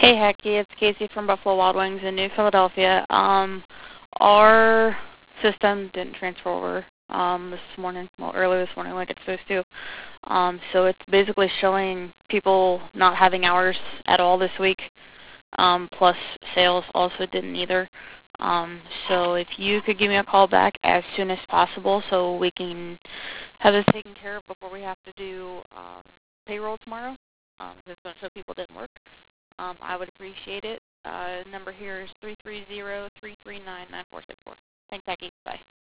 Hey, Hecky, it's Casey from Buffalo Wild Wings in New Philadelphia. Our system didn't transfer over this morning, well, early this morning like it's supposed to. So it's basically showing people not having hours at all this week, plus sales also didn't either. So if you could give me a call back as soon as possible so we can have this taken care of before we have to do payroll tomorrow, it's going to show people didn't work. I would appreciate it. Number here is 330-339-9464. Thanks, Becky. Bye.